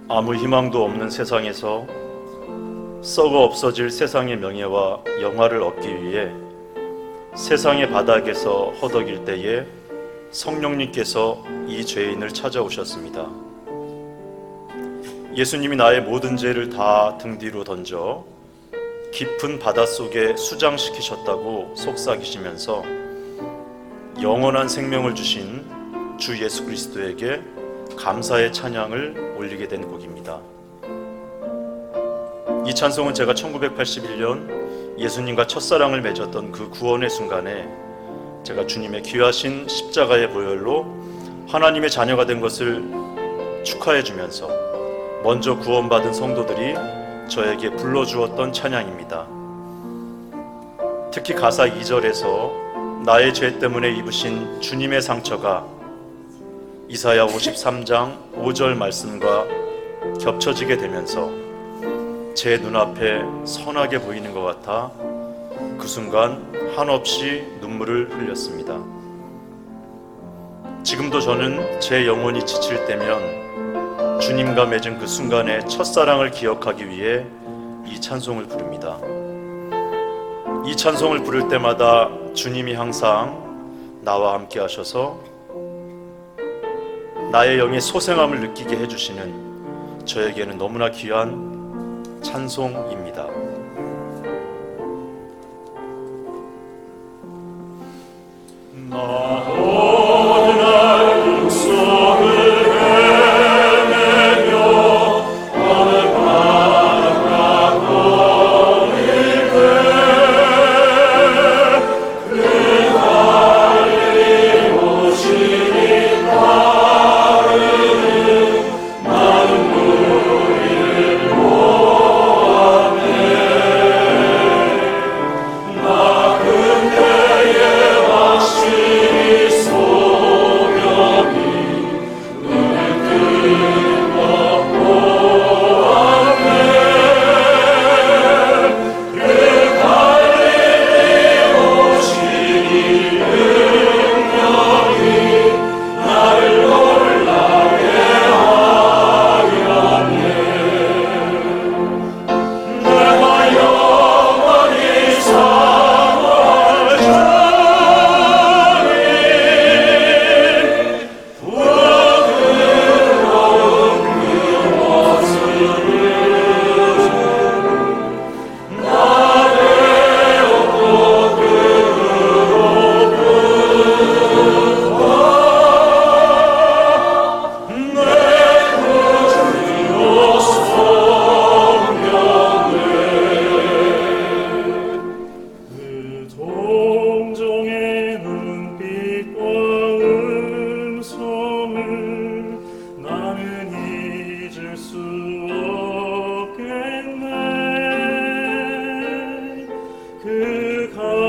아무 희망도 없는 세상에서 썩어 없어질 세상의 명예와 영화를 얻기 위해 세상의 바닥에서 허덕일 때에 성령님께서 이 죄인을 찾아오셨습니다. 예수님이 나의 모든 죄를 다 등 뒤로 던져 깊은 바닷속에 수장시키셨다고 속삭이시면서 영원한 생명을 주신 주 예수 그리스도에게 감사의 찬양을 올리게 된 곡입니다. 이 찬송은 제가 1981년 예수님과 첫사랑을 맺었던 그 구원의 순간에 제가 주님의 귀하신 십자가의 보혈로 하나님의 자녀가 된 것을 축하해 주면서 먼저 구원받은 성도들이 저에게 불러주었던 찬양입니다. 특히 가사 2절에서 나의 죄 때문에 입으신 주님의 상처가 이사야 53장 5절 말씀과 겹쳐지게 되면서 제 눈앞에 선하게 보이는 것 같아 그 순간 한없이 눈물을 흘렸습니다. 지금도 저는 제 영혼이 지칠 때면 주님과 맺은 그 순간의 첫사랑을 기억하기 위해 이 찬송을 부릅니다. 이 찬송을 부를 때마다 주님이 항상 나와 함께 하셔서 나의 영의 소생함을 느끼게 해주시는 저에게는 너무나 귀한 찬송입니다. 그